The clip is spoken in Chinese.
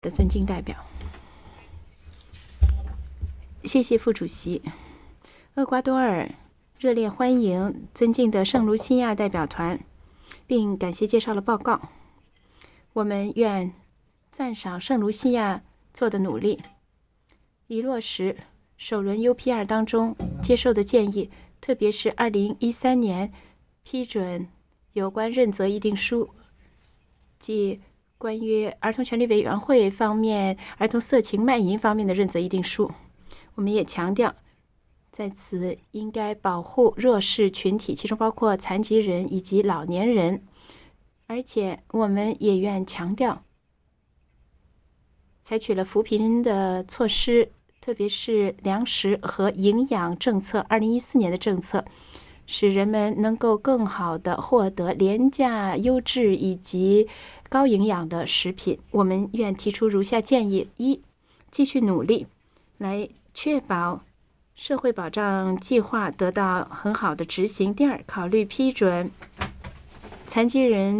的尊敬代表，谢谢副主席。厄瓜多尔热烈欢迎尊敬的圣卢西亚代表团，并感谢介绍的报告。我们愿赞赏圣卢西亚做的努力，以落实首轮 UPR 当中接受的建议，特别是2013年批准有关认责议定书，即关于儿童权利委员会方面儿童色情卖淫方面的认责议定书。我们也强调在此应该保护弱势群体，其中包括残疾人以及老年人，而且我们也愿强调采取了扶贫的措施，特别是粮食和营养政策2014年的政策，使人们能够更好地获得廉价、优质以及高营养的食品。我们愿提出如下建议：一、继续努力来确保社会保障计划得到很好的执行；第二，考虑批准残疾人